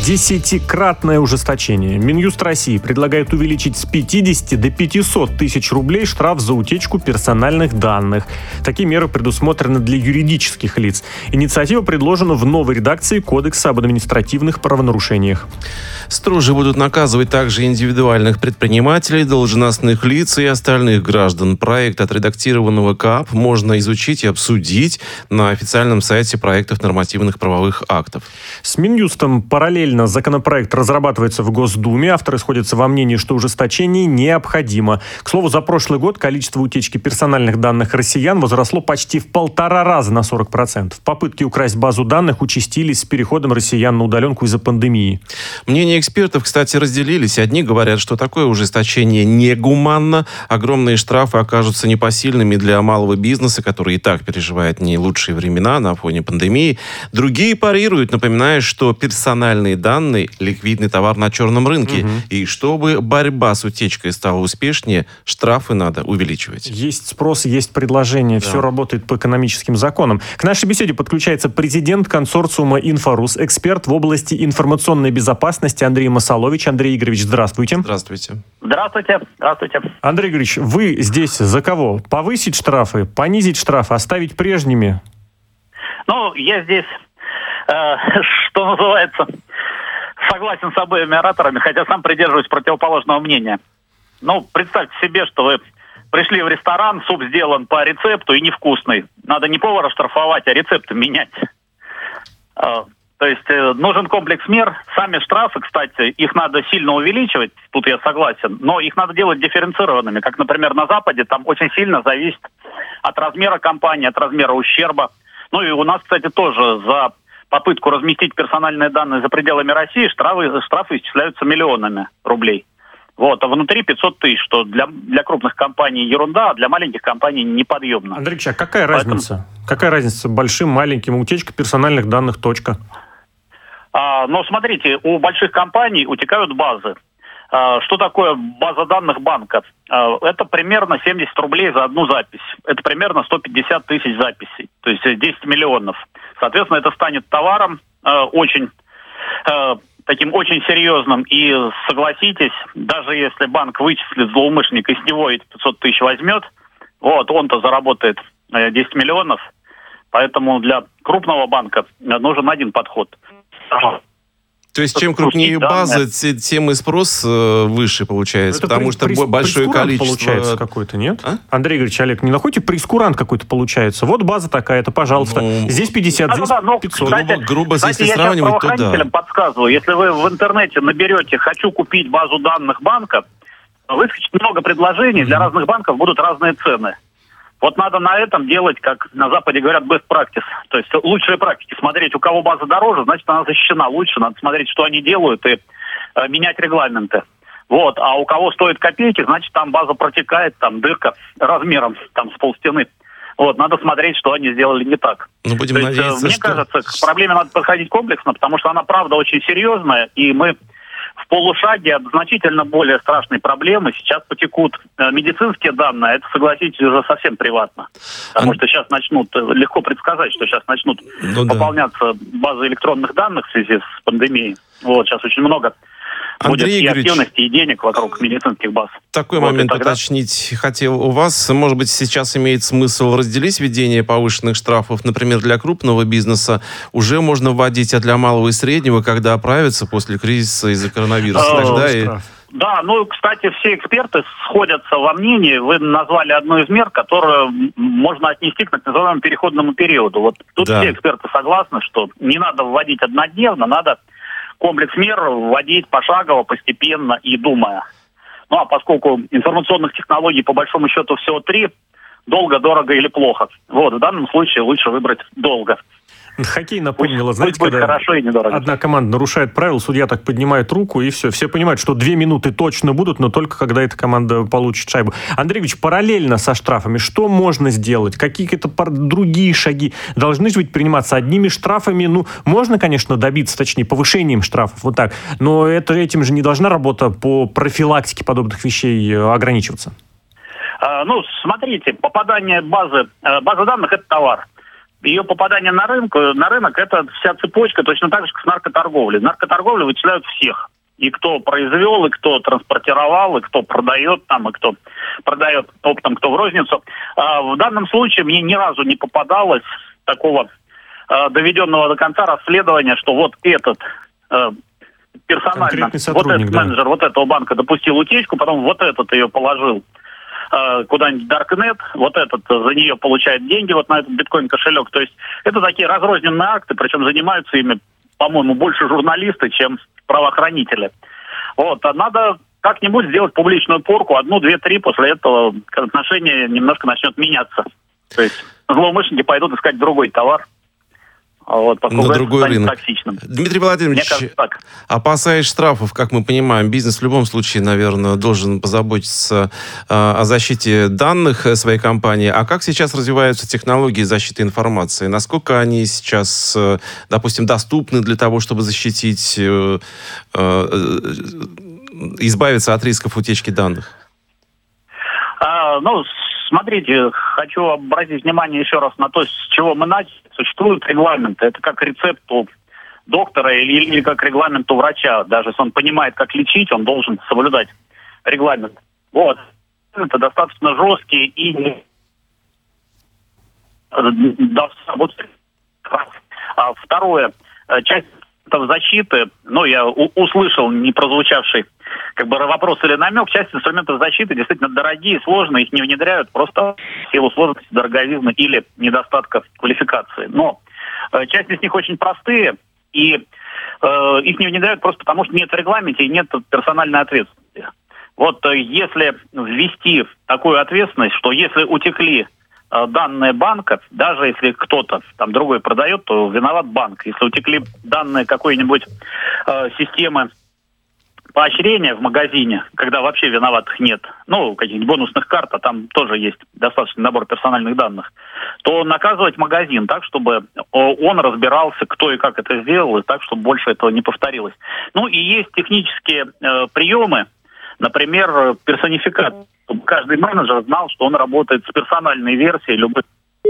10-кратное ужесточение. Минюст России предлагает увеличить с 50 до 500 тысяч рублей штраф за утечку персональных данных. Такие меры предусмотрены для юридических лиц. Инициатива предложена в новой редакции Кодекса об административных правонарушениях. Строже будут наказывать также индивидуальных предпринимателей, должностных лиц и остальных граждан. Проект отредактированного КАП можно изучить и обсудить на официальном сайте проектов нормативных правовых актов. С Минюстом параллельно законопроект разрабатывается в Госдуме. Авторы сходятся во мнении, что ужесточение необходимо. К слову, за прошлый год количество утечки персональных данных россиян возросло почти в 1,5 раза на 40%. Попытки украсть базу данных участились с переходом россиян на удаленку из-за пандемии. Мнения экспертов, кстати, разделились. Одни говорят, что такое ужесточение негуманно. Огромные штрафы окажутся непосильными для малого бизнеса, который и так переживает не лучшие времена на фоне пандемии. Другие парируют, напоминая, что персональные данные – ликвидный товар на черном рынке. И чтобы борьба с утечкой стала успешнее, штрафы надо увеличивать. Есть спрос, есть предложение. Да. Все работает по экономическим законам. К нашей беседе подключается президент консорциума «Инфорус», эксперт в области информационной безопасности Андрей Масалович. Андрей Игоревич, здравствуйте. Здравствуйте. Здравствуйте. Здравствуйте. Андрей Игоревич, вы здесь за кого? Повысить штрафы, понизить штрафы, оставить прежними? Ну, я здесь, что называется, согласен с обоими ораторами, хотя сам придерживаюсь противоположного мнения. Ну, представьте себе, что вы пришли в ресторан, суп сделан по рецепту и невкусный. Надо не повара штрафовать, а рецепты менять. То есть нужен комплекс мер. Сами штрафы, кстати, их надо сильно увеличивать, тут я согласен, но их надо делать дифференцированными. Как, например, на Западе, там очень сильно зависит от размера компании, от размера ущерба. Ну и у нас, кстати, тоже за попытку разместить персональные данные за пределами России штрафы исчисляются миллионами рублей. Вот, а внутри 500 тысяч, что для крупных компаний ерунда, а для маленьких компаний неподъемно. Андрей Ильич, а какая разница? Какая разница большим, маленьким? Утечка персональных данных, точка. Но смотрите, у больших компаний утекают базы. Что такое база данных банка? Это примерно 70 рублей за одну запись. Это примерно 150 тысяч записей. То есть 10 миллионов. Соответственно, это станет товаром очень серьезным. И согласитесь, даже если банк вычислит злоумышленника и с него эти 500 тысяч возьмет, вот, он-то заработает 10 миллионов. Поэтому для крупного банка нужен один подход. То есть, чем крупнее база, тем и спрос выше получается, это потому что большое количество... получается какой-то, нет? А? Андрей Игоревич, Олег, не находите, прескурант какой-то получается? Вот база такая-то, пожалуйста. Здесь 50, здесь 500. Кстати, грубо, если сравнивать, то да. Я правоохранителям подсказываю, если вы в интернете наберете «хочу купить базу данных банка», выскочит много предложений, для разных банков будут разные цены. Вот надо на этом делать, как на Западе говорят, best practice. То есть лучшие практики. Смотреть, у кого база дороже, значит, она защищена лучше. Надо смотреть, что они делают, и менять регламенты. Вот. А у кого стоит копейки, значит, там база протекает, там дырка размером там, с полстены. Вот. Надо смотреть, что они сделали не так. Ну, будем надеяться, мне кажется, к проблеме надо подходить комплексно, потому что она, правда, очень серьезная, и мы в полушаге от значительно более страшной проблемы сейчас потекут медицинские данные. Это, согласитесь, уже совсем приватно. Потому что сейчас легко предсказать, что сейчас начнут пополняться базы электронных данных в связи с пандемией. Вот, сейчас очень много будет и активности, и денег вокруг медицинских баз. Такой момент уточнить хотел у вас. Может быть, сейчас имеет смысл разделить введение повышенных штрафов, например, для крупного бизнеса уже можно вводить, а для малого и среднего, когда оправятся после кризиса из-за коронавируса. Да, кстати, все эксперты сходятся во мнении. Вы назвали одну из мер, которую можно отнести к так называемому переходному периоду. Вот тут все эксперты согласны, что не надо вводить однодневно, надо комплекс мер вводить пошагово, постепенно и думая. Ну, а поскольку информационных технологий, по большому счету, всего 3, долго, дорого или плохо. Вот, в данном случае лучше выбрать долго. Хоккей напомнило, знаете, когда хорошо и недорого. Одна команда нарушает правила, судья так поднимает руку, и все. Все понимают, что 2 минуты точно будут, но только когда эта команда получит шайбу. Андрей Ильич, параллельно со штрафами, что можно сделать? Какие-то другие шаги должны же быть приниматься одними штрафами? Можно, конечно, добиться, точнее, повышением штрафов, вот так, но этим же не должна работа по профилактике подобных вещей ограничиваться. Смотрите, попадание базы данных – это товар. ее попадание на рынок это вся цепочка, точно так же, как с наркоторговлей. Наркоторговлю вычисляют всех. И кто произвел, и кто транспортировал, и кто продает там, и кто продает оптом, кто в розницу. В данном случае мне ни разу не попадалось такого доведенного до конца расследования, что вот этот персонально, вот этот менеджер вот этого банка допустил утечку, потом вот этот ее положил куда-нибудь в Darknet, вот этот за нее получает деньги вот на этот биткоин-кошелек. То есть это такие разрозненные акты, причем занимаются ими, по-моему, больше журналисты, чем правоохранители. Вот, а надо как-нибудь сделать публичную порку, 1, 2, 3, после этого отношение немножко начнет меняться. То есть злоумышленники пойдут искать другой товар. Вот, на другой рынок. Токсичным. Дмитрий Владимирович, опасаясь штрафов, как мы понимаем, бизнес в любом случае, наверное, должен позаботиться о защите данных своей компании. А как сейчас развиваются технологии защиты информации? Насколько они сейчас, допустим, доступны для того, чтобы защитить, избавиться от рисков утечки данных? Смотрите, хочу обратить внимание еще раз на то, с чего мы начали. Существуют регламенты. Это как рецепт у доктора или как регламент у врача. Даже если он понимает, как лечить, он должен соблюдать регламент. Вот. Это достаточно жесткие и второе, часть защиты, я услышал не прозвучавший вопрос или намек, часть инструментов защиты действительно дорогие, сложные, их не внедряют просто в силу сложности, дороговизны или недостатка квалификации. Но часть из них очень простые, и их не внедряют просто потому, что нет в регламенте и нет персональной ответственности. Вот если ввести такую ответственность, что если утекли данные банка, даже если кто-то там другой продает, то виноват банк. Если утекли данные какой-нибудь системы поощрения в магазине, когда вообще виноватых нет, каких-нибудь бонусных карт, а там тоже есть достаточный набор персональных данных, то наказывать магазин так, чтобы он разбирался, кто и как это сделал, и так, чтобы больше этого не повторилось. И есть технические приемы, например, персонификация. Чтобы каждый менеджер знал, что он работает с персональной версией любых.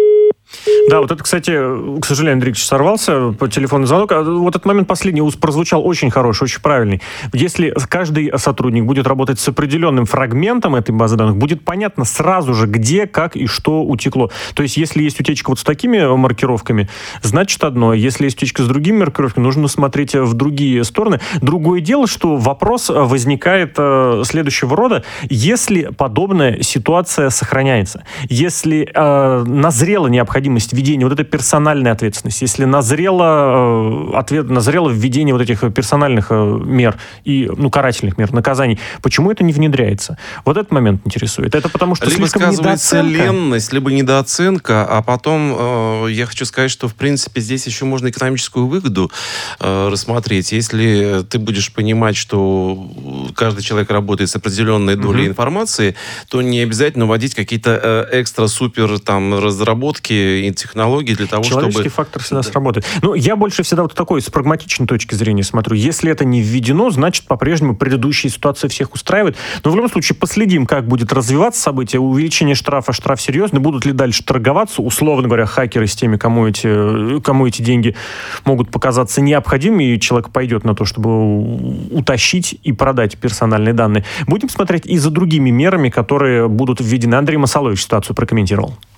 Да, вот это, кстати, к сожалению, Андрей Ильич сорвался по телефонный звонок. А вот этот момент последний прозвучал очень хороший, очень правильный. Если каждый сотрудник будет работать с определенным фрагментом этой базы данных, будет понятно сразу же, где, как и что утекло. То есть, если есть утечка вот с такими маркировками, значит одно. Если есть утечка с другими маркировками, нужно смотреть в другие стороны. Другое дело, что вопрос возникает следующего рода. Если подобная ситуация сохраняется, если назрела необходимость введения вот этой персональной ответственности, если назрело введение вот этих персональных мер и карательных мер, наказаний, почему это не внедряется? Вот этот момент интересует. Это потому что либо слишком сказывается ленность, либо недооценка, а потом я хочу сказать, что в принципе здесь еще можно экономическую выгоду рассмотреть. Если ты будешь понимать, что каждый человек работает с определенной долей информации, то не обязательно вводить какие-то экстра-супер разработки и технологий для того, чтобы... Человеческий фактор всегда сработает. Я больше всегда вот такой, с прагматичной точки зрения смотрю. Если это не введено, значит, по-прежнему предыдущая ситуация всех устраивает. Но в любом случае последим, как будет развиваться событие. Увеличение штрафа, штраф серьезный. Будут ли дальше торговаться, условно говоря, хакеры с теми, кому эти деньги могут показаться необходимыми, и человек пойдет на то, чтобы утащить и продать персональные данные. Будем смотреть и за другими мерами, которые будут введены. Андрей Масалович ситуацию прокомментировал.